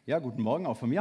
Ja, guten Morgen auch von mir.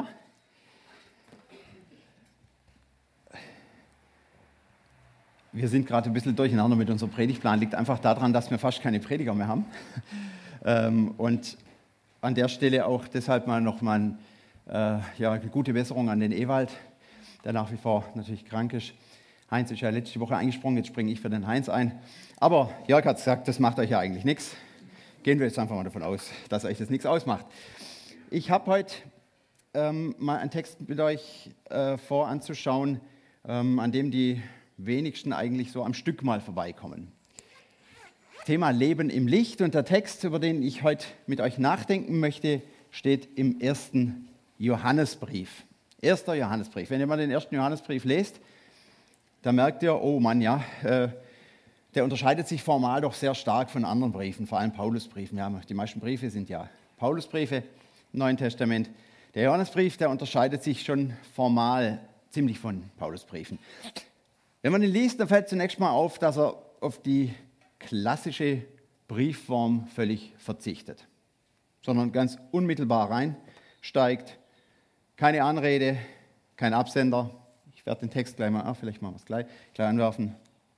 Wir sind gerade ein bisschen durcheinander mit unserem Predigtplan. Liegt einfach daran, dass wir fast keine Prediger mehr haben. Und an der Stelle auch deshalb eine gute Besserung an den Ewald, der nach wie vor natürlich krank ist. Heinz ist ja letzte Woche eingesprungen, jetzt springe ich für den Heinz ein. Aber Jörg hat gesagt, das macht euch ja eigentlich nichts. Gehen wir jetzt einfach mal davon aus, dass euch das nichts ausmacht. Ich habe heute mal einen Text mit euch vor anzuschauen, an dem die wenigsten eigentlich so am Stück mal vorbeikommen. Thema Leben im Licht, und der Text, über den ich heute mit euch nachdenken möchte, steht im 1. Johannesbrief. 1. Johannesbrief. Wenn ihr mal den 1. Johannesbrief lest, da merkt ihr, oh Mann, ja, der unterscheidet sich formal doch sehr stark von anderen Briefen, vor allem Paulusbriefen. Ja, die meisten Briefe sind ja Paulusbriefe im Neuen Testament. Der Johannesbrief, der unterscheidet sich schon formal ziemlich von Paulusbriefen. Wenn man ihn liest, dann fällt zunächst mal auf, dass er auf die klassische Briefform völlig verzichtet, sondern ganz unmittelbar reinsteigt. Keine Anrede, kein Absender. Ich werde den Text gleich mal, vielleicht machen wir es gleich anwerfen.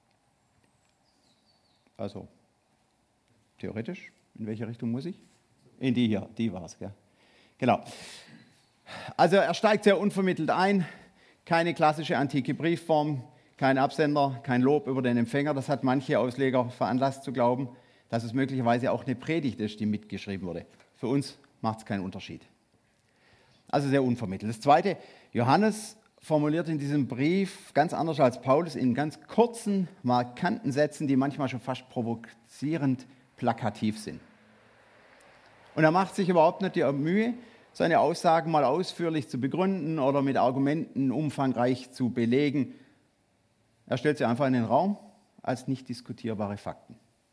Also, theoretisch, in welche Richtung muss ich? In die hier, die war es, gell? Genau. Also er steigt sehr unvermittelt ein, keine klassische antike Briefform, kein Absender, kein Lob über den Empfänger. Das hat manche Ausleger veranlasst zu glauben, dass es möglicherweise auch eine Predigt ist, die mitgeschrieben wurde. Für uns macht es keinen Unterschied. Also sehr unvermittelt. Das Zweite, Johannes formuliert in diesem Brief ganz anders als Paulus in ganz kurzen, markanten Sätzen, die manchmal schon fast provozierend plakativ sind. Und er macht sich überhaupt nicht die Mühe, seine Aussagen mal ausführlich zu begründen oder mit Argumenten umfangreich zu belegen. Er stellt sie einfach in den Raum als nicht diskutierbare Fakten.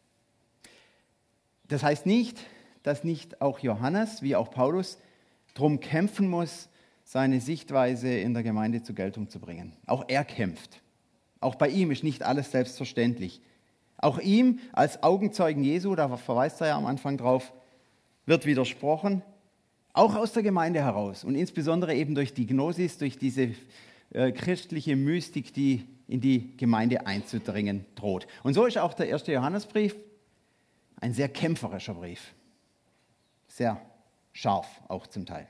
Das heißt nicht, dass nicht auch Johannes, wie auch Paulus, darum kämpfen muss, seine Sichtweise in der Gemeinde zur Geltung zu bringen. Auch er kämpft. Auch bei ihm ist nicht alles selbstverständlich. Auch ihm als Augenzeugen Jesu, da verweist er ja am Anfang drauf, wird widersprochen, auch aus der Gemeinde heraus und insbesondere eben durch die Gnosis, durch diese christliche Mystik, die in die Gemeinde einzudringen droht. Und so ist auch der 1. Johannesbrief ein sehr kämpferischer Brief. Sehr scharf auch zum Teil.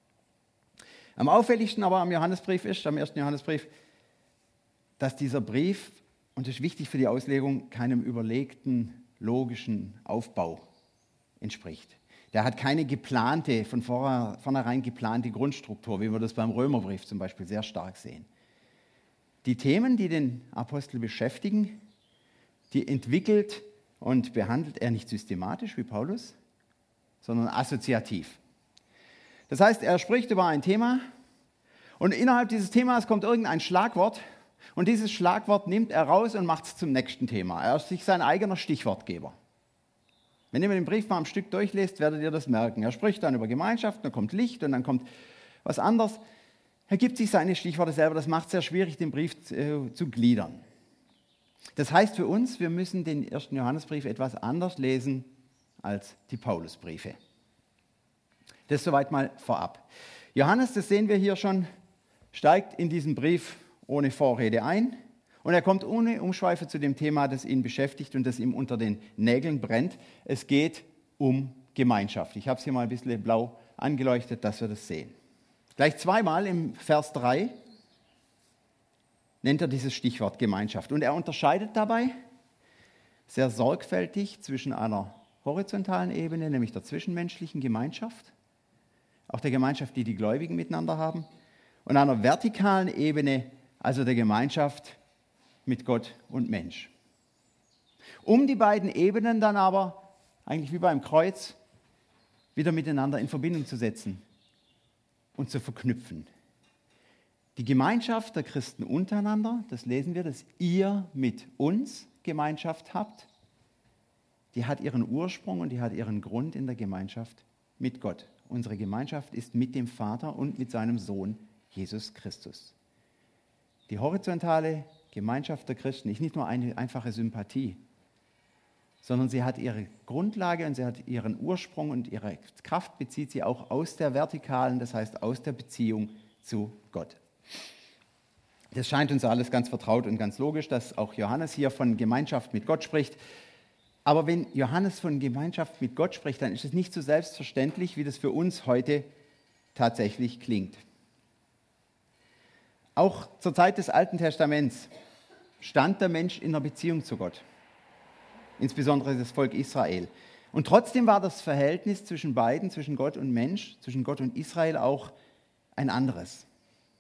Am auffälligsten aber am 1. Johannesbrief, dass dieser Brief, und das ist wichtig für die Auslegung, keinem überlegten, logischen Aufbau entspricht. Der hat keine geplante, von vornherein geplante Grundstruktur, wie wir das beim Römerbrief zum Beispiel sehr stark sehen. Die Themen, die den Apostel beschäftigen, die entwickelt und behandelt er nicht systematisch wie Paulus, sondern assoziativ. Das heißt, er spricht über ein Thema und innerhalb dieses Themas kommt irgendein Schlagwort und dieses Schlagwort nimmt er raus und macht es zum nächsten Thema. Er ist sich sein eigener Stichwortgeber. Wenn ihr den Brief mal am Stück durchlest, werdet ihr das merken. Er spricht dann über Gemeinschaft, dann kommt Licht und dann kommt was anderes. Er gibt sich seine Stichworte selber, das macht es sehr schwierig, den Brief zu gliedern. Das heißt für uns, wir müssen den 1. Johannesbrief etwas anders lesen als die Paulusbriefe. Das soweit mal vorab. Johannes, das sehen wir hier schon, steigt in diesen Brief ohne Vorrede ein und er kommt ohne Umschweife zu dem Thema, das ihn beschäftigt und das ihm unter den Nägeln brennt. Es geht um Gemeinschaft. Ich habe es hier mal ein bisschen blau angeleuchtet, dass wir das sehen. Gleich zweimal im Vers 3 nennt er dieses Stichwort Gemeinschaft. Und er unterscheidet dabei sehr sorgfältig zwischen einer horizontalen Ebene, nämlich der zwischenmenschlichen Gemeinschaft, auch der Gemeinschaft, die die Gläubigen miteinander haben, und einer vertikalen Ebene, also der Gemeinschaft mit Gott und Mensch. Um die beiden Ebenen dann aber, eigentlich wie beim Kreuz, wieder miteinander in Verbindung zu setzen und zu verknüpfen. Die Gemeinschaft der Christen untereinander, das lesen wir, dass ihr mit uns Gemeinschaft habt, die hat ihren Ursprung und die hat ihren Grund in der Gemeinschaft mit Gott. Unsere Gemeinschaft ist mit dem Vater und mit seinem Sohn Jesus Christus. Die horizontale Gemeinschaft der Christen ist nicht nur eine einfache Sympathie, sondern sie hat ihre Grundlage und sie hat ihren Ursprung und ihre Kraft bezieht sie auch aus der vertikalen, das heißt aus der Beziehung zu Gott. Das scheint uns alles ganz vertraut und ganz logisch, dass auch Johannes hier von Gemeinschaft mit Gott spricht. Aber wenn Johannes von Gemeinschaft mit Gott spricht, dann ist es nicht so selbstverständlich, wie das für uns heute tatsächlich klingt. Auch zur Zeit des Alten Testaments stand der Mensch in einer Beziehung zu Gott, insbesondere das Volk Israel. Und trotzdem war das Verhältnis zwischen beiden, zwischen Gott und Mensch, zwischen Gott und Israel auch ein anderes.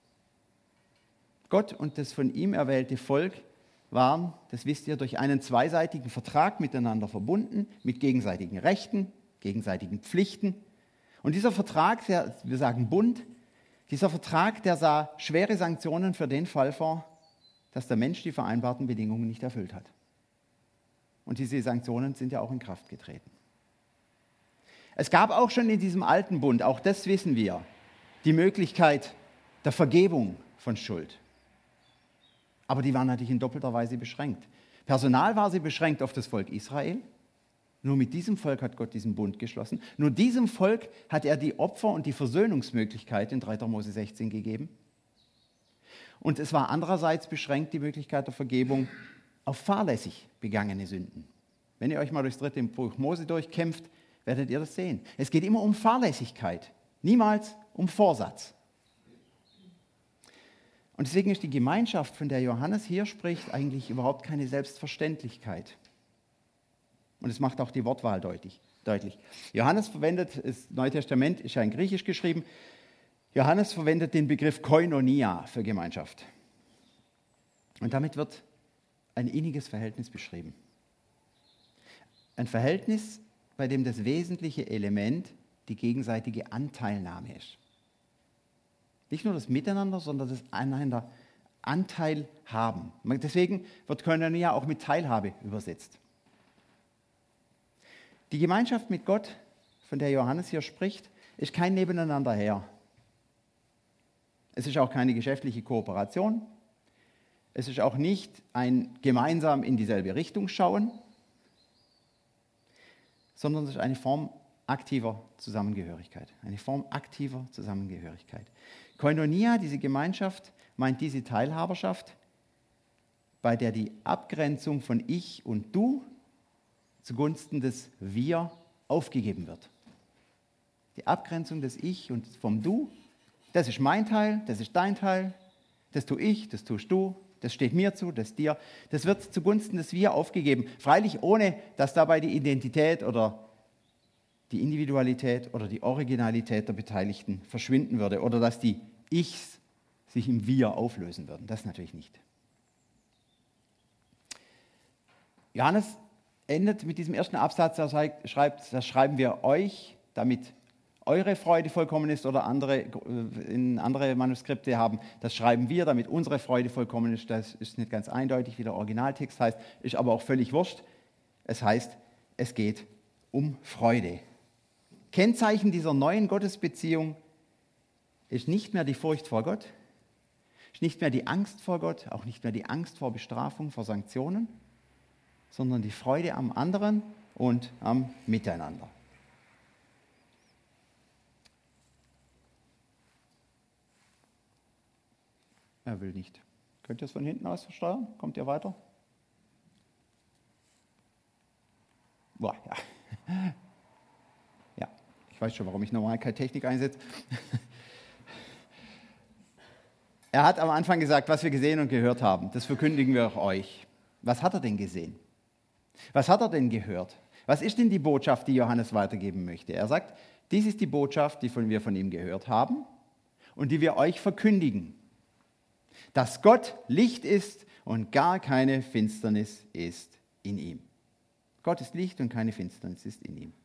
Gott und das von ihm erwählte Volk waren, das wisst ihr, durch einen zweiseitigen Vertrag miteinander verbunden, mit gegenseitigen Rechten, gegenseitigen Pflichten. Und dieser Vertrag, wir sagen Bund, dieser Vertrag, der sah schwere Sanktionen für den Fall vor, dass der Mensch die vereinbarten Bedingungen nicht erfüllt hat. Und diese Sanktionen sind ja auch in Kraft getreten. Es gab auch schon in diesem alten Bund, auch das wissen wir, die Möglichkeit der Vergebung von Schuld. Aber die war natürlich in doppelter Weise beschränkt. Personal war sie beschränkt auf das Volk Israel. Nur mit diesem Volk hat Gott diesen Bund geschlossen. Nur diesem Volk hat er die Opfer- und die Versöhnungsmöglichkeit in 3. Mose 16 gegeben. Und es war andererseits beschränkt die Möglichkeit der Vergebung auf fahrlässig begangene Sünden. Wenn ihr euch mal durchs 3. Buch Mose durchkämpft, werdet ihr das sehen. Es geht immer um Fahrlässigkeit, niemals um Vorsatz. Und deswegen ist die Gemeinschaft, von der Johannes hier spricht, eigentlich überhaupt keine Selbstverständlichkeit. Und es macht auch die Wortwahl deutlich. Johannes verwendet, das Neue Testament ist ja in Griechisch geschrieben, Johannes verwendet den Begriff Koinonia für Gemeinschaft. Und damit wird ein inniges Verhältnis beschrieben. Ein Verhältnis, bei dem das wesentliche Element die gegenseitige Anteilnahme ist. Nicht nur das Miteinander, sondern das Aneinander Anteil haben. Deswegen wird Koinonia auch mit Teilhabe übersetzt. Die Gemeinschaft mit Gott, von der Johannes hier spricht, ist kein Nebeneinander her. Es ist auch keine geschäftliche Kooperation. Es ist auch nicht ein gemeinsam in dieselbe Richtung schauen, sondern es ist eine Form aktiver Zusammengehörigkeit. Eine Form aktiver Zusammengehörigkeit. Koinonia, diese Gemeinschaft, meint diese Teilhaberschaft, bei der die Abgrenzung von Ich und Du zugunsten des Wir aufgegeben wird. Die Abgrenzung des Ich und vom Du, das ist mein Teil, das ist dein Teil, das tue ich, das tust du, das steht mir zu, das dir. Das wird zugunsten des Wir aufgegeben. Freilich ohne, dass dabei die Identität oder die Individualität oder die Originalität der Beteiligten verschwinden würde oder dass die Ichs sich im Wir auflösen würden. Das natürlich nicht. Johannes endet mit diesem ersten Absatz, er schreibt, das schreiben wir euch, damit eure Freude vollkommen ist, oder andere Manuskripte haben, das schreiben wir, damit unsere Freude vollkommen ist. Das ist nicht ganz eindeutig, wie der Originaltext heißt, ist aber auch völlig wurscht. Es heißt, es geht um Freude. Kennzeichen dieser neuen Gottesbeziehung ist nicht mehr die Furcht vor Gott, ist nicht mehr die Angst vor Gott, auch nicht mehr die Angst vor Bestrafung, vor Sanktionen, sondern die Freude am anderen und am Miteinander. Er will nicht. Könnt ihr es von hinten aus versteuern? Kommt ihr weiter? Boah, ja. Ja, ich weiß schon, warum ich normal keine Technik einsetze. Er hat am Anfang gesagt, was wir gesehen und gehört haben, das verkündigen wir auch euch. Was hat er denn gesehen? Was hat er denn gehört? Was ist denn die Botschaft, die Johannes weitergeben möchte? Er sagt, dies ist die Botschaft, die wir von ihm gehört haben und die wir euch verkündigen. Dass Gott Licht ist und gar keine Finsternis ist in ihm. Gott ist Licht und keine Finsternis ist in ihm.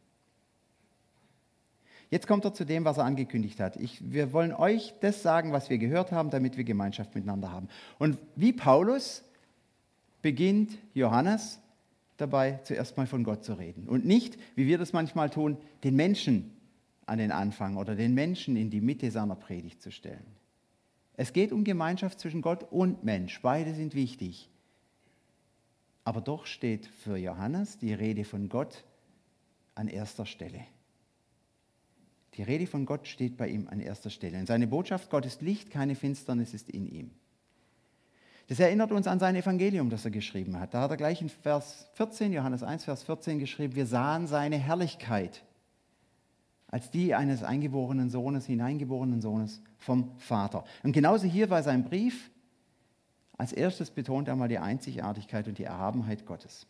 Jetzt kommt er zu dem, was er angekündigt hat. Wir wollen euch das sagen, was wir gehört haben, damit wir Gemeinschaft miteinander haben. Und wie Paulus beginnt Johannes dabei, zuerst mal von Gott zu reden. Und nicht, wie wir das manchmal tun, den Menschen an den Anfang oder den Menschen in die Mitte seiner Predigt zu stellen. Es geht um Gemeinschaft zwischen Gott und Mensch. Beide sind wichtig. Aber doch steht für Johannes die Rede von Gott an erster Stelle. Die Rede von Gott steht bei ihm an erster Stelle. Und seine Botschaft, Gott ist Licht, keine Finsternis ist in ihm. Das erinnert uns an sein Evangelium, das er geschrieben hat. Da hat er gleich in Vers 14, Johannes 1, Vers 14 geschrieben, wir sahen seine Herrlichkeit als die eines eingeborenen Sohnes, hineingeborenen Sohnes vom Vater. Und genauso hier bei seinem Brief, als erstes betont er mal die Einzigartigkeit und die Erhabenheit Gottes.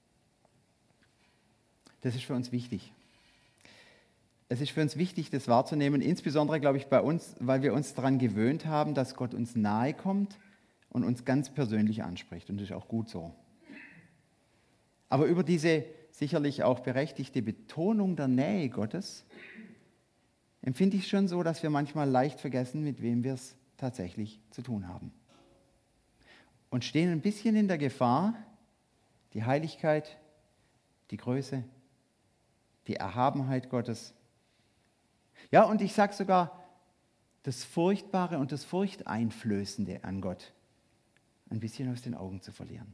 Das ist für uns wichtig. Es ist für uns wichtig, das wahrzunehmen, insbesondere, glaube ich, bei uns, weil wir uns daran gewöhnt haben, dass Gott uns nahe kommt und uns ganz persönlich anspricht. Und das ist auch gut so. Aber über diese sicherlich auch berechtigte Betonung der Nähe Gottes empfinde ich schon so, dass wir manchmal leicht vergessen, mit wem wir es tatsächlich zu tun haben. Und stehen ein bisschen in der Gefahr, die Heiligkeit, die Größe, die Erhabenheit Gottes, ja, und ich sage sogar, das Furchtbare und das Furchteinflößende an Gott ein bisschen aus den Augen zu verlieren.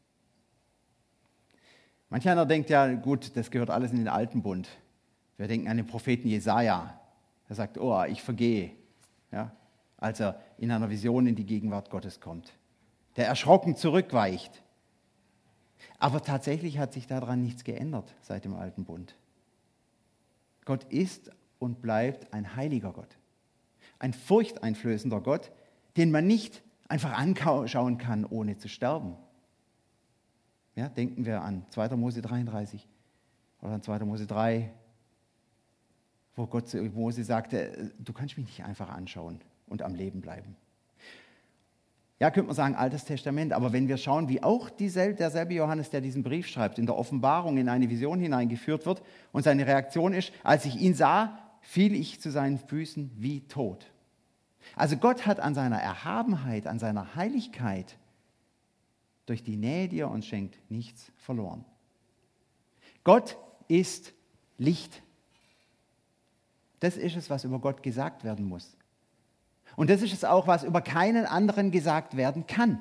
Manch einer denkt ja, gut, das gehört alles in den alten Bund. Wir denken an den Propheten Jesaja. Er sagt, oh, ich vergehe, ja, als er in einer Vision in die Gegenwart Gottes kommt, der erschrocken zurückweicht. Aber tatsächlich hat sich daran nichts geändert seit dem alten Bund. Gott ist und bleibt ein heiliger Gott, ein furchteinflößender Gott, den man nicht einfach anschauen kann, ohne zu sterben. Ja, denken wir an 2. Mose 33 oder an 2. Mose 3, wo Gott zu Mose sagte, du kannst mich nicht einfach anschauen und am Leben bleiben. Ja, könnte man sagen, Altes Testament, aber wenn wir schauen, wie auch derselbe Johannes, der diesen Brief schreibt, in der Offenbarung in eine Vision hineingeführt wird und seine Reaktion ist, als ich ihn sah, fiel ich zu seinen Füßen wie tot. Also Gott hat an seiner Erhabenheit, an seiner Heiligkeit durch die Nähe, die er uns schenkt, nichts verloren. Gott ist Licht. Das ist es, was über Gott gesagt werden muss. Und das ist es auch, was über keinen anderen gesagt werden kann.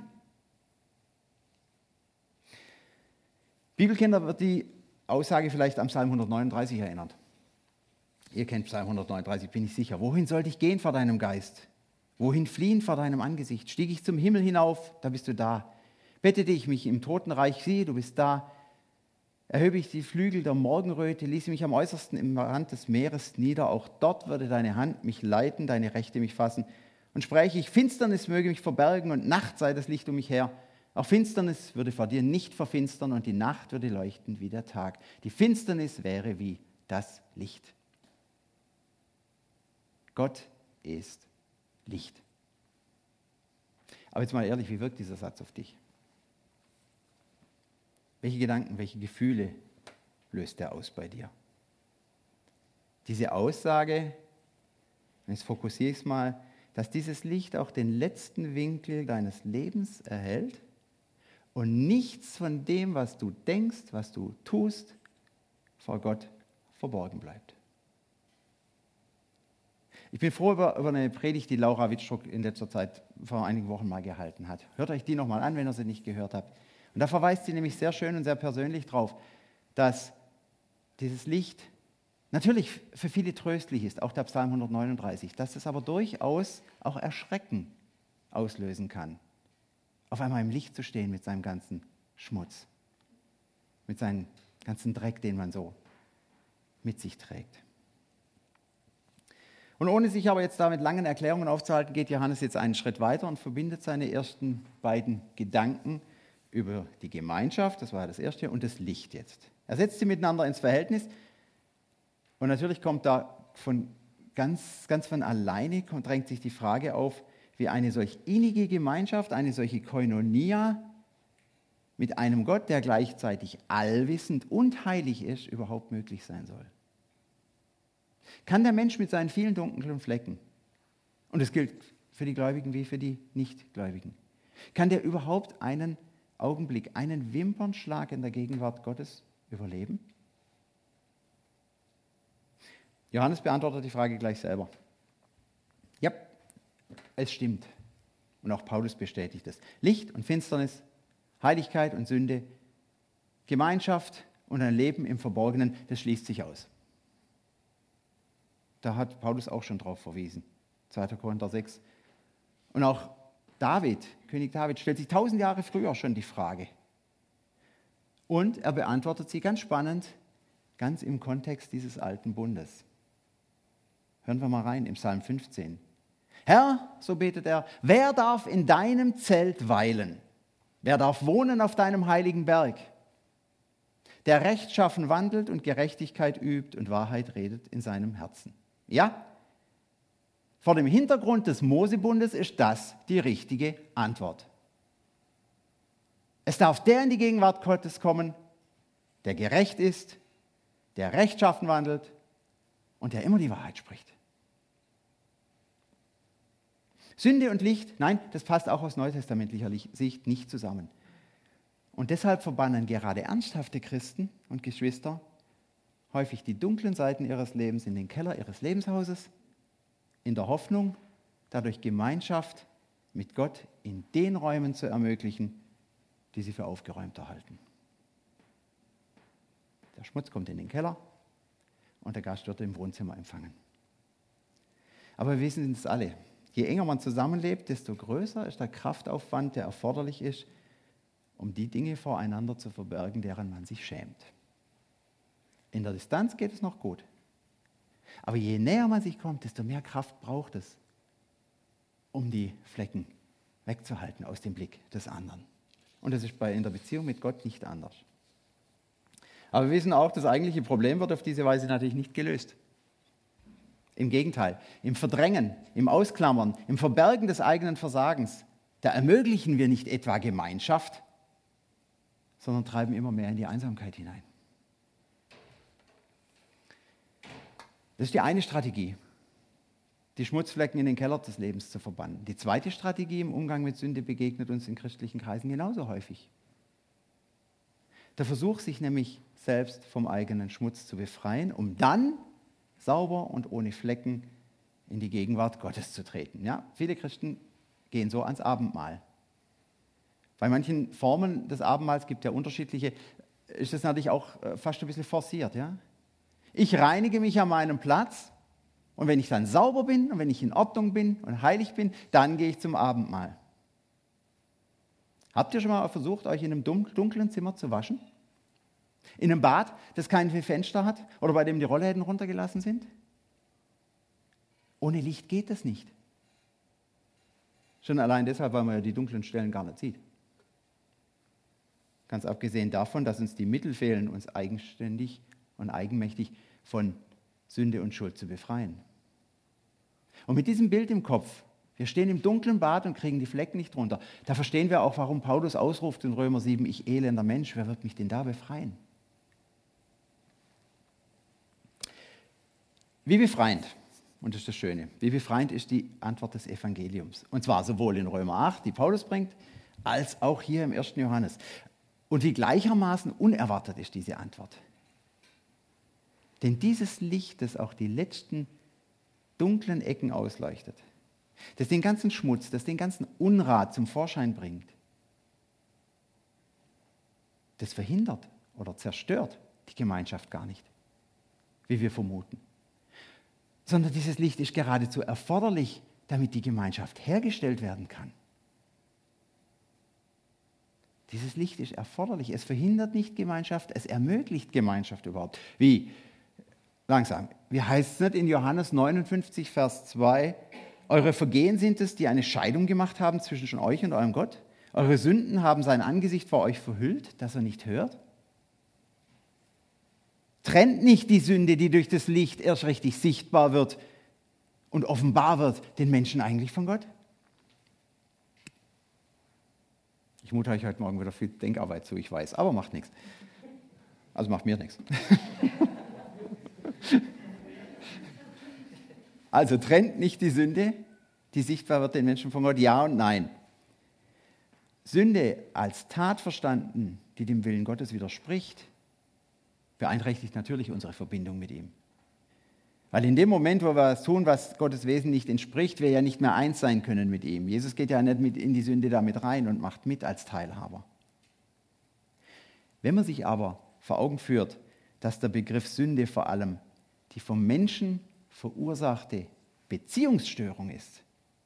Bibelkinder wird die Aussage vielleicht am Psalm 139 erinnert. Ihr kennt Psalm 139, bin ich sicher. Wohin sollte ich gehen vor deinem Geist? Wohin fliehen vor deinem Angesicht? Stieg ich zum Himmel hinauf, da bist du da. Bettete ich mich im Totenreich, siehe, du bist da. Erhöbe ich die Flügel der Morgenröte, ließ mich am äußersten im Rand des Meeres nieder. Auch dort würde deine Hand mich leiten, deine Rechte mich fassen. Und spräche ich, Finsternis möge mich verbergen und Nacht sei das Licht um mich her. Auch Finsternis würde vor dir nicht verfinstern und die Nacht würde leuchten wie der Tag. Die Finsternis wäre wie das Licht. Gott ist Licht. Aber jetzt mal ehrlich, wie wirkt dieser Satz auf dich? Welche Gedanken, welche Gefühle löst er aus bei dir? Diese Aussage, jetzt fokussiere ich es mal, dass dieses Licht auch den letzten Winkel deines Lebens erhält und nichts von dem, was du denkst, was du tust, vor Gott verborgen bleibt. Ich bin froh über eine Predigt, die Laura Wittstruck in letzter Zeit vor einigen Wochen mal gehalten hat. Hört euch die nochmal an, wenn ihr sie nicht gehört habt. Und da verweist sie nämlich sehr schön und sehr persönlich darauf, dass dieses Licht natürlich für viele tröstlich ist, auch der Psalm 139, dass es aber durchaus auch Erschrecken auslösen kann, auf einmal im Licht zu stehen mit seinem ganzen Schmutz, mit seinem ganzen Dreck, den man so mit sich trägt. Und ohne sich aber jetzt da mit langen Erklärungen aufzuhalten, geht Johannes jetzt einen Schritt weiter und verbindet seine ersten beiden Gedanken über die Gemeinschaft, das war das erste, und das Licht jetzt. Er setzt sie miteinander ins Verhältnis und natürlich kommt da ganz von alleine, drängt sich die Frage auf, wie eine solch innige Gemeinschaft, eine solche Koinonia mit einem Gott, der gleichzeitig allwissend und heilig ist, überhaupt möglich sein soll. Kann der Mensch mit seinen vielen dunklen Flecken, und das gilt für die Gläubigen wie für die Nichtgläubigen, kann der überhaupt einen Augenblick, einen Wimpernschlag in der Gegenwart Gottes überleben? Johannes beantwortet die Frage gleich selber. Ja, es stimmt. Und auch Paulus bestätigt es. Licht und Finsternis, Heiligkeit und Sünde Gemeinschaft und ein Leben im Verborgenen, das schließt sich aus. Da hat Paulus auch schon drauf verwiesen. 2. Korinther 6. Und auch König David, stellt sich 1000 Jahre früher schon die Frage. Und er beantwortet sie ganz spannend, ganz im Kontext dieses alten Bundes. Hören wir mal rein im Psalm 15. Herr, so betet er, wer darf in deinem Zelt weilen? Wer darf wohnen auf deinem heiligen Berg? Der rechtschaffen wandelt und Gerechtigkeit übt und Wahrheit redet in seinem Herzen. Ja, vor dem Hintergrund des Mosebundes ist das die richtige Antwort. Es darf der in die Gegenwart Gottes kommen, der gerecht ist, der rechtschaffen wandelt und der immer die Wahrheit spricht. Sünde und Licht, nein, das passt auch aus neutestamentlicher Sicht nicht zusammen. Und deshalb verbannen gerade ernsthafte Christen und Geschwister häufig die dunklen Seiten ihres Lebens in den Keller ihres Lebenshauses, in der Hoffnung, dadurch Gemeinschaft mit Gott in den Räumen zu ermöglichen, die sie für aufgeräumter halten. Der Schmutz kommt in den Keller und der Gast wird im Wohnzimmer empfangen. Aber wir wissen es alle. Je enger man zusammenlebt, desto größer ist der Kraftaufwand, der erforderlich ist, um die Dinge voreinander zu verbergen, deren man sich schämt. In der Distanz geht es noch gut. Aber je näher man sich kommt, desto mehr Kraft braucht es, um die Flecken wegzuhalten aus dem Blick des anderen. Und das ist in der Beziehung mit Gott nicht anders. Aber wir wissen auch, das eigentliche Problem wird auf diese Weise natürlich nicht gelöst. Im Gegenteil, im Verdrängen, im Ausklammern, im Verbergen des eigenen Versagens, da ermöglichen wir nicht etwa Gemeinschaft, sondern treiben immer mehr in die Einsamkeit hinein. Das ist die eine Strategie, die Schmutzflecken in den Keller des Lebens zu verbannen. Die zweite Strategie im Umgang mit Sünde begegnet uns in christlichen Kreisen genauso häufig. Der Versuch, sich nämlich selbst vom eigenen Schmutz zu befreien, um dann sauber und ohne Flecken in die Gegenwart Gottes zu treten. Ja, viele Christen gehen so ans Abendmahl. Bei manchen Formen des Abendmahls gibt es ja unterschiedliche, ist das natürlich auch fast ein bisschen forciert. Ja? Ich reinige mich an meinem Platz und wenn ich dann sauber bin und wenn ich in Ordnung bin und heilig bin, dann gehe ich zum Abendmahl. Habt ihr schon mal versucht, euch in einem dunklen Zimmer zu waschen? In einem Bad, das keine Fenster hat oder bei dem die Rollläden runtergelassen sind? Ohne Licht geht das nicht. Schon allein deshalb, weil man ja die dunklen Stellen gar nicht sieht. Ganz abgesehen davon, dass uns die Mittel fehlen, uns eigenständig und eigenmächtig von Sünde und Schuld zu befreien. Und mit diesem Bild im Kopf, wir stehen im dunklen Bad und kriegen die Flecken nicht runter, da verstehen wir auch, warum Paulus ausruft in Römer 7, ich elender Mensch, wer wird mich denn da befreien? Wie befreiend, und das ist das Schöne, wie befreiend ist die Antwort des Evangeliums. Und zwar sowohl in Römer 8, die Paulus bringt, als auch hier im 1. Johannes. Und wie gleichermaßen unerwartet ist diese Antwort. Denn dieses Licht, das auch die letzten dunklen Ecken ausleuchtet, das den ganzen Schmutz, das den ganzen Unrat zum Vorschein bringt, das verhindert oder zerstört die Gemeinschaft gar nicht, wie wir vermuten. Sondern dieses Licht ist geradezu erforderlich, damit die Gemeinschaft hergestellt werden kann. Dieses Licht ist erforderlich. Es verhindert nicht Gemeinschaft, es ermöglicht Gemeinschaft überhaupt. Wie? Langsam. Wie heißt es nicht in Johannes 59, Vers 2? Eure Vergehen sind es, die eine Scheidung gemacht haben zwischen euch und eurem Gott. Eure Sünden haben sein Angesicht vor euch verhüllt, dass er nicht hört. Trennt nicht die Sünde, die durch das Licht erst richtig sichtbar wird und offenbar wird, den Menschen eigentlich von Gott? Ich mute euch heute Morgen wieder viel Denkarbeit zu, ich weiß, aber macht nichts. Also macht mir nichts. Also trennt nicht die Sünde, die sichtbar wird, den Menschen von Gott? Ja und nein. Sünde als Tat verstanden, die dem Willen Gottes widerspricht, beeinträchtigt natürlich unsere Verbindung mit ihm. Weil in dem Moment, wo wir was tun, was Gottes Wesen nicht entspricht, wir ja nicht mehr eins sein können mit ihm. Jesus geht ja nicht mit in die Sünde damit rein und macht mit als Teilhaber. Wenn man sich aber vor Augen führt, dass der Begriff Sünde vor allem die vom Menschen verursachte Beziehungsstörung ist,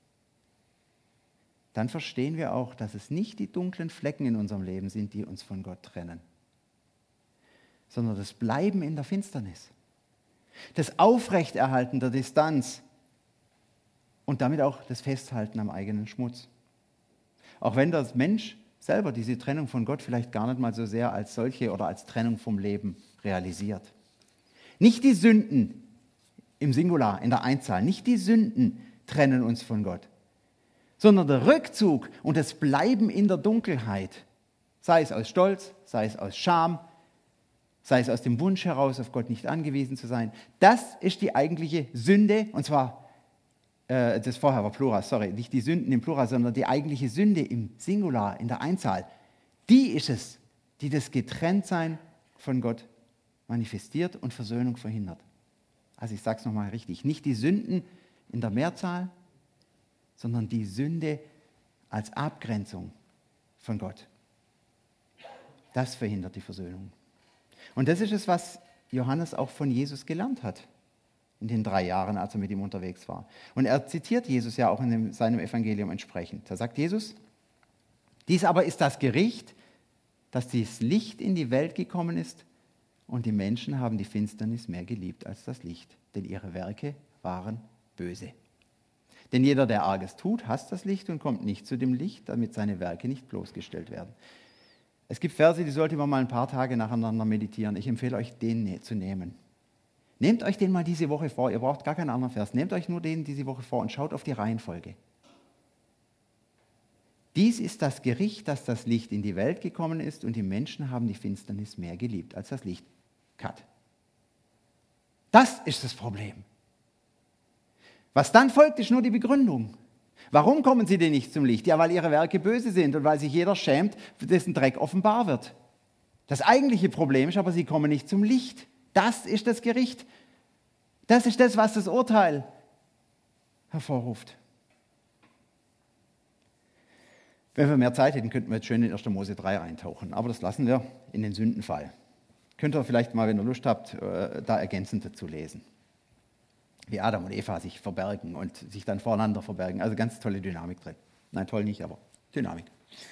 dann verstehen wir auch, dass es nicht die dunklen Flecken in unserem Leben sind, die uns von Gott trennen, sondern das Bleiben in der Finsternis, das Aufrechterhalten der Distanz und damit auch das Festhalten am eigenen Schmutz. Auch wenn der Mensch selber diese Trennung von Gott vielleicht gar nicht mal so sehr als solche oder als Trennung vom Leben realisiert. Nicht die Sünden im Singular, in der Einzahl, nicht die Sünden trennen uns von Gott, sondern der Rückzug und das Bleiben in der Dunkelheit, sei es aus Stolz, sei es aus Scham, sei es aus dem Wunsch heraus, auf Gott nicht angewiesen zu sein. Das ist die eigentliche Sünde, und zwar, das vorher war Plural, sorry, nicht die Sünden im Plural, sondern die eigentliche Sünde im Singular, in der Einzahl. Die ist es, die das Getrenntsein von Gott manifestiert und Versöhnung verhindert. Also ich sage es nochmal richtig, nicht die Sünden in der Mehrzahl, sondern die Sünde als Abgrenzung von Gott. Das verhindert die Versöhnung. Und das ist es, was Johannes auch von Jesus gelernt hat in den 3 Jahren, als er mit ihm unterwegs war. Und er zitiert Jesus ja auch in seinem Evangelium entsprechend. Da sagt Jesus, dies aber ist das Gericht, dass das Licht in die Welt gekommen ist und die Menschen haben die Finsternis mehr geliebt als das Licht, denn ihre Werke waren böse. Denn jeder, der Arges tut, hasst das Licht und kommt nicht zu dem Licht, damit seine Werke nicht bloßgestellt werden. Es gibt Verse, die sollte man mal ein paar Tage nacheinander meditieren. Ich empfehle euch, den zu nehmen. Nehmt euch den mal diese Woche vor. Ihr braucht gar keinen anderen Vers. Nehmt euch nur den diese Woche vor und schaut auf die Reihenfolge. Dies ist das Gericht, dass das Licht in die Welt gekommen ist und die Menschen haben die Finsternis mehr geliebt als das Licht. Cut. Das ist das Problem. Was dann folgt, ist nur die Begründung. Warum kommen sie denn nicht zum Licht? Ja, weil ihre Werke böse sind und weil sich jeder schämt, dessen Dreck offenbar wird. Das eigentliche Problem ist aber, sie kommen nicht zum Licht. Das ist das Gericht. Das ist das, was das Urteil hervorruft. Wenn wir mehr Zeit hätten, könnten wir jetzt schön in 1. Mose 3 reintauchen. Aber das lassen wir in den Sündenfall. Könnt ihr vielleicht mal, wenn ihr Lust habt, da ergänzend dazu lesen. Wie Adam und Eva sich verbergen und sich dann voreinander verbergen. Also ganz tolle Dynamik drin. Nein, toll nicht, aber Dynamik.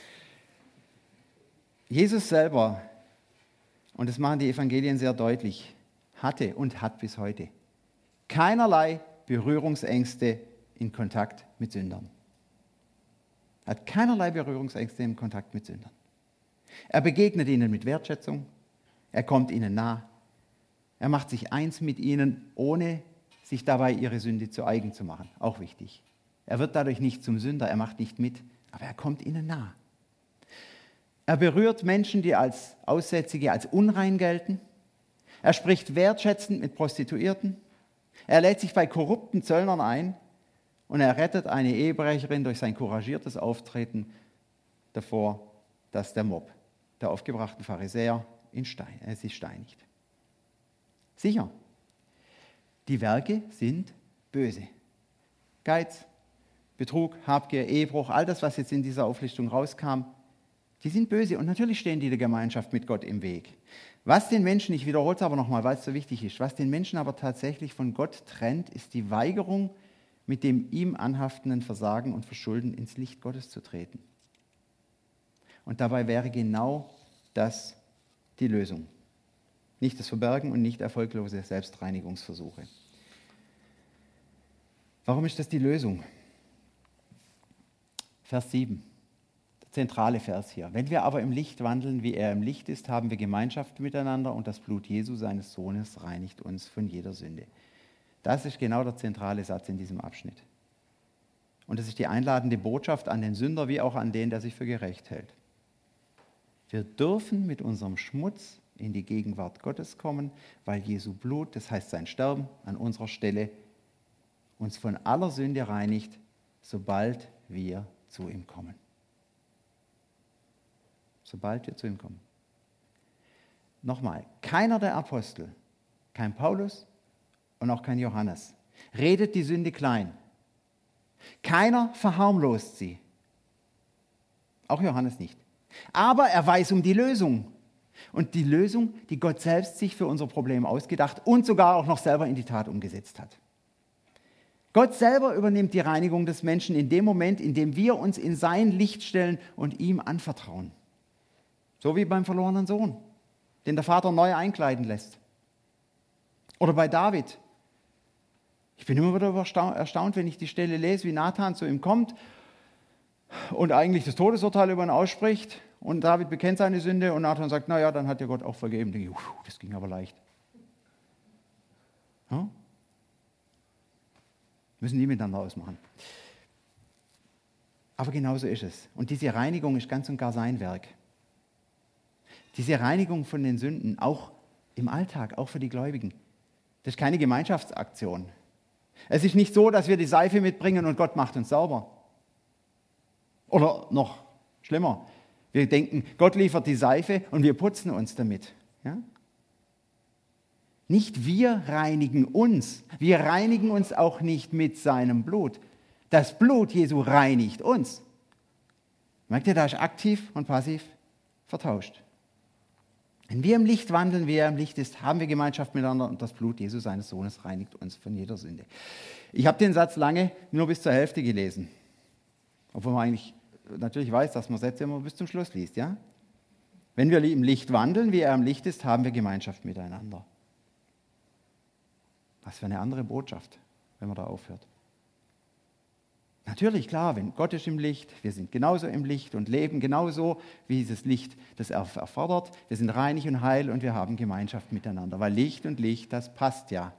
Jesus selber, und das machen die Evangelien sehr deutlich, hatte und hat bis heute keinerlei Berührungsängste in Kontakt mit Sündern. Er hat keinerlei Berührungsängste im Kontakt mit Sündern. Er begegnet ihnen mit Wertschätzung, er kommt ihnen nah, er macht sich eins mit ihnen, ohne sich dabei ihre Sünde zu eigen zu machen. Auch wichtig. Er wird dadurch nicht zum Sünder, er macht nicht mit, aber er kommt ihnen nah. Er berührt Menschen, die als Aussätzige, als unrein gelten. Er spricht wertschätzend mit Prostituierten. Er lädt sich bei korrupten Zöllnern ein und er rettet eine Ehebrecherin durch sein couragiertes Auftreten davor, dass der Mob der aufgebrachten Pharisäer sie steinigt. Sicher, die Werke sind böse. Geiz, Betrug, Habgier, Ehebruch, all das, was jetzt in dieser Auflistung rauskam, die sind böse und natürlich stehen die der Gemeinschaft mit Gott im Weg. Was den Menschen, ich wiederhole es aber nochmal, weil es so wichtig ist, was den Menschen aber tatsächlich von Gott trennt, ist die Weigerung, mit dem ihm anhaftenden Versagen und Verschulden ins Licht Gottes zu treten. Und dabei wäre genau das die Lösung. Nicht das Verbergen und nicht erfolglose Selbstreinigungsversuche. Warum ist das die Lösung? Vers 7, der zentrale Vers hier. Wenn wir aber im Licht wandeln, wie er im Licht ist, haben wir Gemeinschaft miteinander und das Blut Jesu, seines Sohnes, reinigt uns von jeder Sünde. Das ist genau der zentrale Satz in diesem Abschnitt. Und das ist die einladende Botschaft an den Sünder wie auch an den, der sich für gerecht hält. Wir dürfen mit unserem Schmutz in die Gegenwart Gottes kommen, weil Jesu Blut, das heißt sein Sterben an unserer Stelle, uns von aller Sünde reinigt, sobald wir zu ihm kommen. Sobald wir zu ihm kommen. Nochmal, keiner der Apostel, kein Paulus und auch kein Johannes, redet die Sünde klein. Keiner verharmlost sie. Auch Johannes nicht. Aber er weiß um die Lösung. Und die Lösung, die Gott selbst sich für unser Problem ausgedacht und sogar auch noch selber in die Tat umgesetzt hat. Gott selber übernimmt die Reinigung des Menschen in dem Moment, in dem wir uns in sein Licht stellen und ihm anvertrauen. So wie beim verlorenen Sohn, den der Vater neu einkleiden lässt. Oder bei David. Ich bin immer wieder erstaunt, wenn ich die Stelle lese, wie Nathan zu ihm kommt und eigentlich das Todesurteil über ihn ausspricht. Und David bekennt seine Sünde und Nathan sagt, naja, dann hat dir Gott auch vergeben. Ich denke, das ging aber leicht. Ja? Müssen die miteinander ausmachen. Aber genauso ist es. Und diese Reinigung ist ganz und gar sein Werk. Diese Reinigung von den Sünden, auch im Alltag, auch für die Gläubigen, das ist keine Gemeinschaftsaktion. Es ist nicht so, dass wir die Seife mitbringen und Gott macht uns sauber. Oder noch schlimmer, wir denken, Gott liefert die Seife und wir putzen uns damit. Ja? Nicht wir reinigen uns. Wir reinigen uns auch nicht mit seinem Blut. Das Blut Jesu reinigt uns. Merkt ihr, da ist aktiv und passiv vertauscht. Wenn wir im Licht wandeln, wie er im Licht ist, haben wir Gemeinschaft miteinander und das Blut Jesu, seines Sohnes, reinigt uns von jeder Sünde. Ich habe den Satz lange nur bis zur Hälfte gelesen. Obwohl man eigentlich natürlich weiß, dass man Sätze immer bis zum Schluss liest. Ja? Wenn wir im Licht wandeln, wie er im Licht ist, haben wir Gemeinschaft miteinander. Was für eine andere Botschaft, wenn man da aufhört. Natürlich, klar, wenn Gott ist im Licht, wir sind genauso im Licht und leben genauso, wie dieses Licht das erfordert. Wir sind reinig und heil und wir haben Gemeinschaft miteinander. Weil Licht und Licht, das passt ja.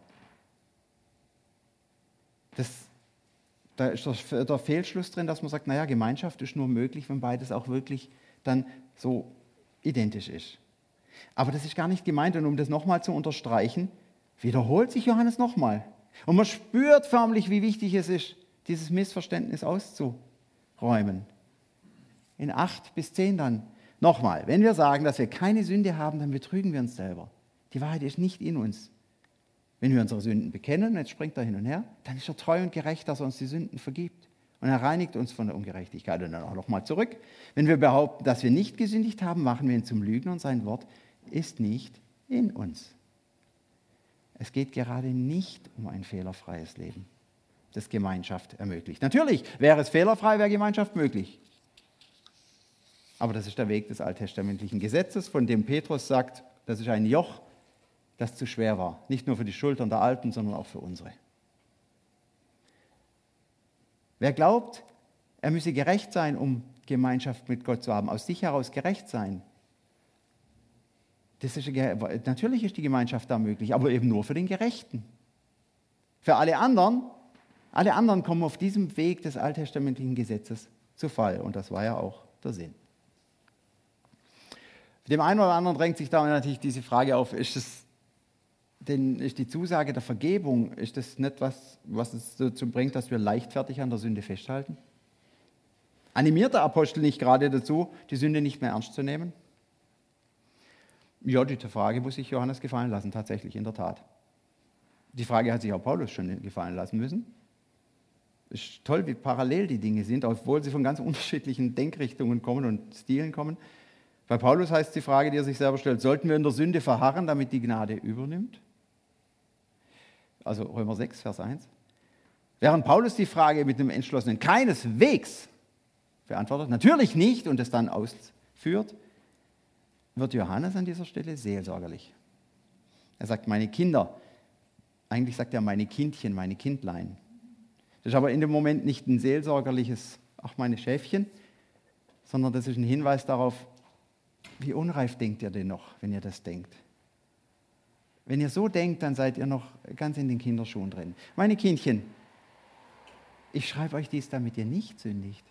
Da ist der Fehlschluss drin, dass man sagt, naja, Gemeinschaft ist nur möglich, wenn beides auch wirklich dann so identisch ist. Aber das ist gar nicht gemeint. Und um das nochmal zu unterstreichen, wiederholt sich Johannes nochmal. Und man spürt förmlich, wie wichtig es ist, dieses Missverständnis auszuräumen. In 8 bis 10 dann. Nochmal, wenn wir sagen, dass wir keine Sünde haben, dann betrügen wir uns selber. Die Wahrheit ist nicht in uns. Wenn wir unsere Sünden bekennen, jetzt springt er hin und her, dann ist er treu und gerecht, dass er uns die Sünden vergibt. Und er reinigt uns von der Ungerechtigkeit. Und dann auch nochmal zurück. Wenn wir behaupten, dass wir nicht gesündigt haben, machen wir ihn zum Lügner und sein Wort ist nicht in uns. Es geht gerade nicht um ein fehlerfreies Leben, das Gemeinschaft ermöglicht. Natürlich, wäre es fehlerfrei, wäre Gemeinschaft möglich. Aber das ist der Weg des alttestamentlichen Gesetzes, von dem Petrus sagt, das ist ein Joch, das zu schwer war. Nicht nur für die Schultern der Alten, sondern auch für unsere. Wer glaubt, er müsse gerecht sein, um Gemeinschaft mit Gott zu haben, aus sich heraus gerecht sein, natürlich ist die Gemeinschaft da möglich, aber eben nur für den Gerechten. Für alle anderen kommen auf diesem Weg des alttestamentlichen Gesetzes zu Fall. Und das war ja auch der Sinn. Dem einen oder anderen drängt sich da natürlich diese Frage auf, ist die Zusage der Vergebung, ist das nicht was es dazu bringt, dass wir leichtfertig an der Sünde festhalten? Animiert der Apostel nicht gerade dazu, die Sünde nicht mehr ernst zu nehmen? Ja, diese Frage muss sich Johannes gefallen lassen, tatsächlich, in der Tat. Die Frage hat sich auch Paulus schon gefallen lassen müssen. Es ist toll, wie parallel die Dinge sind, obwohl sie von ganz unterschiedlichen Denkrichtungen kommen und Stilen kommen. Bei Paulus heißt die Frage, die er sich selber stellt, sollten wir in der Sünde verharren, damit die Gnade übernimmt? Also Römer 6, Vers 1. Während Paulus die Frage mit einem entschlossenen keineswegs beantwortet, natürlich nicht und es dann ausführt, wird Johannes an dieser Stelle seelsorgerlich. Er sagt, meine Kinder, eigentlich sagt er meine Kindchen, meine Kindlein. Das ist aber in dem Moment nicht ein seelsorgerliches, ach meine Schäfchen, sondern das ist ein Hinweis darauf, wie unreif denkt ihr denn noch, wenn ihr das denkt? Wenn ihr so denkt, dann seid ihr noch ganz in den Kinderschuhen drin. Meine Kindchen, ich schreibe euch dies, damit ihr nicht sündigt.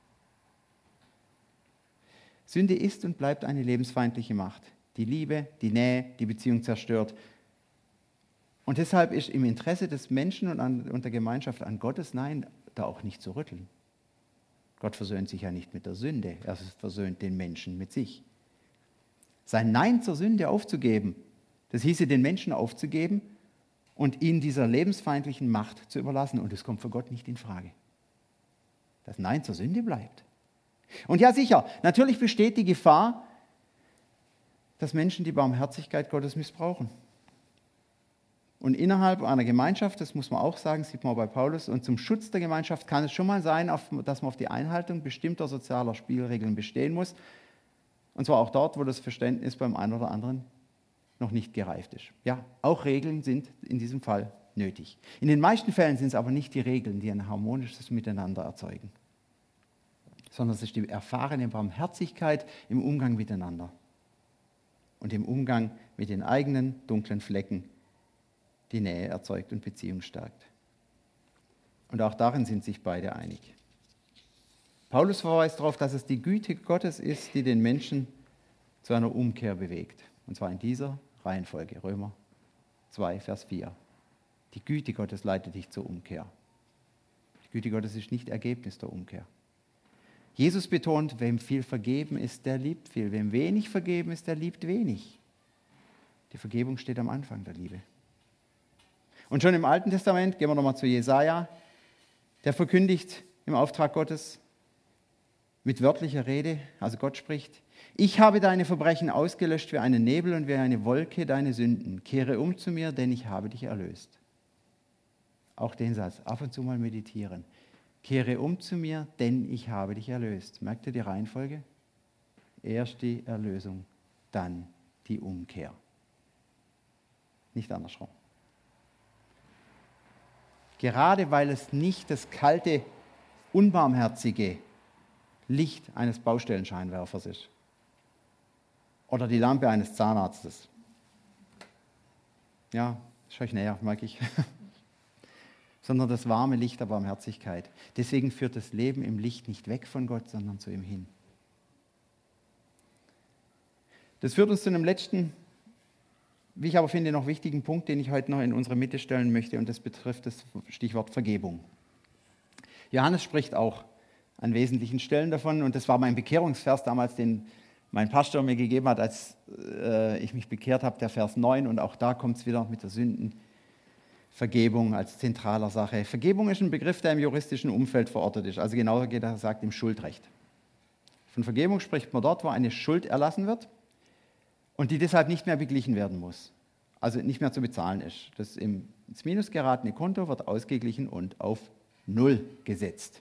Sünde ist und bleibt eine lebensfeindliche Macht, die Liebe, die Nähe, die Beziehung zerstört. Und deshalb ist im Interesse des Menschen und der Gemeinschaft an Gottes Nein da auch nicht zu rütteln. Gott versöhnt sich ja nicht mit der Sünde, er versöhnt den Menschen mit sich. Sein Nein zur Sünde aufzugeben, das hieße, den Menschen aufzugeben und ihn dieser lebensfeindlichen Macht zu überlassen. Und es kommt für Gott nicht in Frage. Das Nein zur Sünde bleibt. Und ja sicher, natürlich besteht die Gefahr, dass Menschen die Barmherzigkeit Gottes missbrauchen. Und innerhalb einer Gemeinschaft, das muss man auch sagen, sieht man auch bei Paulus, und zum Schutz der Gemeinschaft kann es schon mal sein, dass man auf die Einhaltung bestimmter sozialer Spielregeln bestehen muss. Und zwar auch dort, wo das Verständnis beim einen oder anderen noch nicht gereift ist. Ja, auch Regeln sind in diesem Fall nötig. In den meisten Fällen sind es aber nicht die Regeln, die ein harmonisches Miteinander erzeugen, sondern es ist die erfahrene Barmherzigkeit im Umgang miteinander und im Umgang mit den eigenen dunklen Flecken, die Nähe erzeugt und Beziehung stärkt. Und auch darin sind sich beide einig. Paulus verweist darauf, dass es die Güte Gottes ist, die den Menschen zu einer Umkehr bewegt. Und zwar in dieser Reihenfolge, Römer 2, Vers 4. Die Güte Gottes leitet dich zur Umkehr. Die Güte Gottes ist nicht Ergebnis der Umkehr. Jesus betont, wem viel vergeben ist, der liebt viel. Wem wenig vergeben ist, der liebt wenig. Die Vergebung steht am Anfang der Liebe. Und schon im Alten Testament, gehen wir nochmal zu Jesaja, der verkündigt im Auftrag Gottes mit wörtlicher Rede, also Gott spricht: Ich habe deine Verbrechen ausgelöscht wie einen Nebel und wie eine Wolke deine Sünden. Kehre um zu mir, denn ich habe dich erlöst. Auch den Satz, ab und zu mal meditieren. Kehre um zu mir, denn ich habe dich erlöst. Merkt ihr die Reihenfolge? Erst die Erlösung, dann die Umkehr. Nicht andersrum. Gerade weil es nicht das kalte, unbarmherzige Licht eines Baustellenscheinwerfers ist oder die Lampe eines Zahnarztes. Ja, ist euch näher, merke ich. Sondern das warme Licht der Barmherzigkeit. Deswegen führt das Leben im Licht nicht weg von Gott, sondern zu ihm hin. Das führt uns zu einem letzten, wie ich aber finde, noch wichtigen Punkt, den ich heute noch in unsere Mitte stellen möchte, und das betrifft das Stichwort Vergebung. Johannes spricht auch an wesentlichen Stellen davon, und das war mein Bekehrungsvers damals, den mein Pastor mir gegeben hat, als ich mich bekehrt habe, der Vers 9, und auch da kommt es wieder mit der Sündenvergebung als zentraler Sache. Vergebung ist ein Begriff, der im juristischen Umfeld verortet ist, also genauer gesagt im Schuldrecht. Von Vergebung spricht man dort, wo eine Schuld erlassen wird und die deshalb nicht mehr beglichen werden muss, also nicht mehr zu bezahlen ist. Das ins Minus geratene Konto wird ausgeglichen und auf Null gesetzt.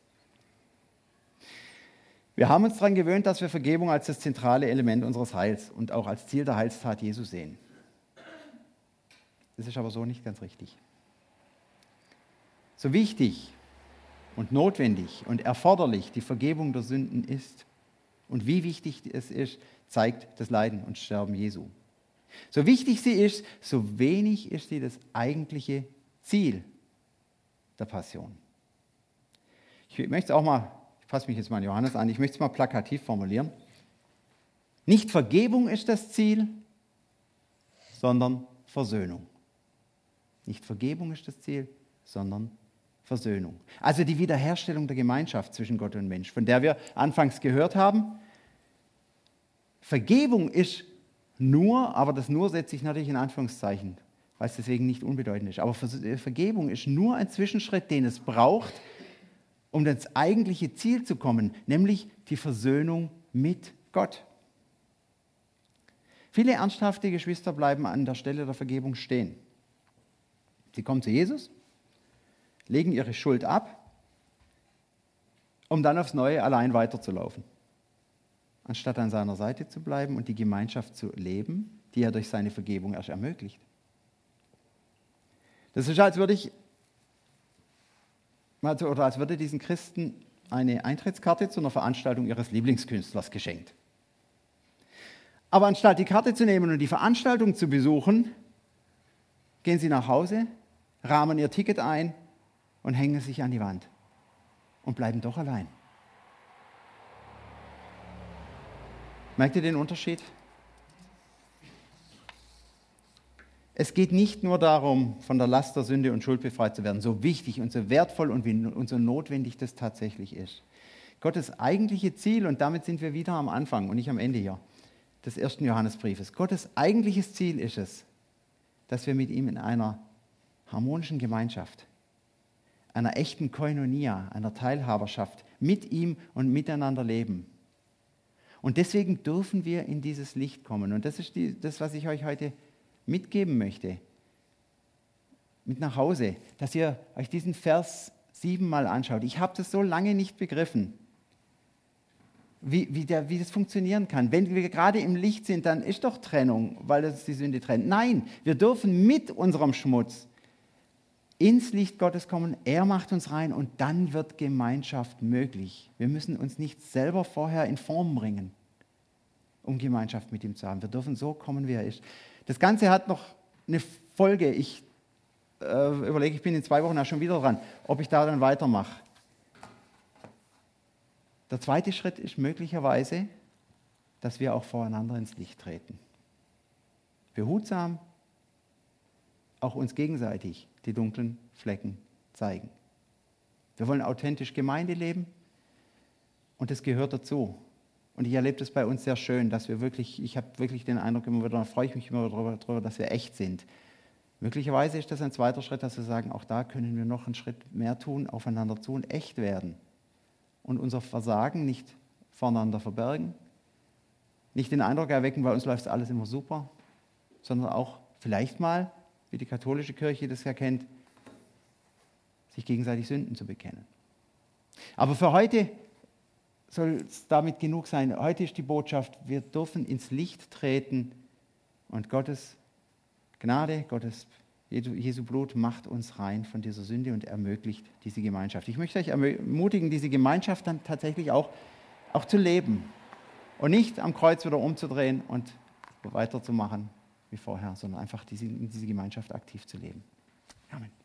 Wir haben uns daran gewöhnt, dass wir Vergebung als das zentrale Element unseres Heils und auch als Ziel der Heilstat Jesu sehen. Das ist aber so nicht ganz richtig. So wichtig und notwendig und erforderlich die Vergebung der Sünden ist und wie wichtig es ist, zeigt das Leiden und Sterben Jesu. So wichtig sie ist, so wenig ist sie das eigentliche Ziel der Passion. Ich möchte es auch mal, ich passe mich jetzt mal an Johannes an, ich möchte es mal plakativ formulieren. Nicht Vergebung ist das Ziel, sondern Versöhnung. Nicht Vergebung ist das Ziel, sondern Versöhnung. Also die Wiederherstellung der Gemeinschaft zwischen Gott und Mensch, von der wir anfangs gehört haben. Vergebung ist nur, aber das nur setze ich natürlich in Anführungszeichen, weil es deswegen nicht unbedeutend ist. Aber Vergebung ist nur ein Zwischenschritt, den es braucht, um das eigentliche Ziel zu kommen, nämlich die Versöhnung mit Gott. Viele ernsthafte Geschwister bleiben an der Stelle der Vergebung stehen. Sie kommen zu Jesus, legen ihre Schuld ab, um dann aufs Neue allein weiterzulaufen, anstatt an seiner Seite zu bleiben und die Gemeinschaft zu leben, die er durch seine Vergebung erst ermöglicht. Das ist, als würde diesen Christen eine Eintrittskarte zu einer Veranstaltung ihres Lieblingskünstlers geschenkt. Aber anstatt die Karte zu nehmen und die Veranstaltung zu besuchen, gehen sie nach Hause, rahmen ihr Ticket ein und hängen sich an die Wand und bleiben doch allein. Merkt ihr den Unterschied? Es geht nicht nur darum, von der Last der Sünde und Schuld befreit zu werden, so wichtig und so wertvoll und so notwendig das tatsächlich ist. Gottes eigentliche Ziel, und damit sind wir wieder am Anfang und nicht am Ende hier, des 1. Johannesbriefes. Gottes eigentliches Ziel ist es, dass wir mit ihm in einer harmonischen Gemeinschaft, einer echten Koinonia, einer Teilhaberschaft mit ihm und miteinander leben. Und deswegen dürfen wir in dieses Licht kommen. Und das ist das, was ich euch heute mitgeben möchte. Mit nach Hause, dass ihr euch diesen Vers 7 mal anschaut. Ich habe das so lange nicht begriffen, wie das funktionieren kann. Wenn wir gerade im Licht sind, dann ist doch Trennung, weil das die Sünde trennt. Nein, wir dürfen mit unserem Schmutz ins Licht Gottes kommen. Er macht uns rein und dann wird Gemeinschaft möglich. Wir müssen uns nicht selber vorher in Form bringen, um Gemeinschaft mit ihm zu haben. Wir dürfen so kommen, wie er ist. Das Ganze hat noch eine Folge. Ich überlege, ich bin in 2 Wochen auch schon wieder dran, ob ich da dann weitermache. Der zweite Schritt ist möglicherweise, dass wir auch voreinander ins Licht treten. Behutsam, auch uns gegenseitig die dunklen Flecken zeigen. Wir wollen authentisch Gemeinde leben und das gehört dazu. Und ich erlebe das bei uns sehr schön, dass wir wirklich, ich habe wirklich den Eindruck immer wieder, da freue ich mich immer darüber, dass wir echt sind. Möglicherweise ist das ein zweiter Schritt, dass wir sagen, auch da können wir noch einen Schritt mehr tun, aufeinander zu und echt werden. Und unser Versagen nicht voneinander verbergen, nicht den Eindruck erwecken, bei uns läuft alles immer super, sondern auch vielleicht mal, wie die katholische Kirche das ja kennt, sich gegenseitig Sünden zu bekennen. Aber für heute soll es damit genug sein. Heute ist die Botschaft, wir dürfen ins Licht treten und Gottes Gnade, Jesu Blut macht uns rein von dieser Sünde und ermöglicht diese Gemeinschaft. Ich möchte euch ermutigen, diese Gemeinschaft dann tatsächlich auch zu leben und nicht am Kreuz wieder umzudrehen und weiterzumachen wie vorher, sondern einfach in diese Gemeinschaft aktiv zu leben. Amen.